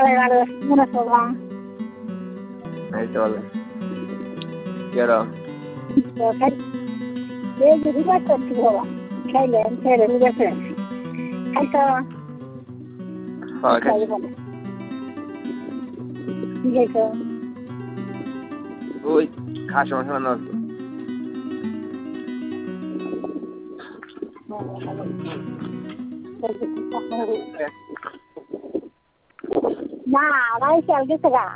এবারে মনে করলাম এই তো বলে কেরো যদি করছি বাবা খাইলেন ছেড়ে গেছেন খাইতো খাই বলে কি খাইতো ওই খাস মাংস রান্না না রাইস আর গেছে গা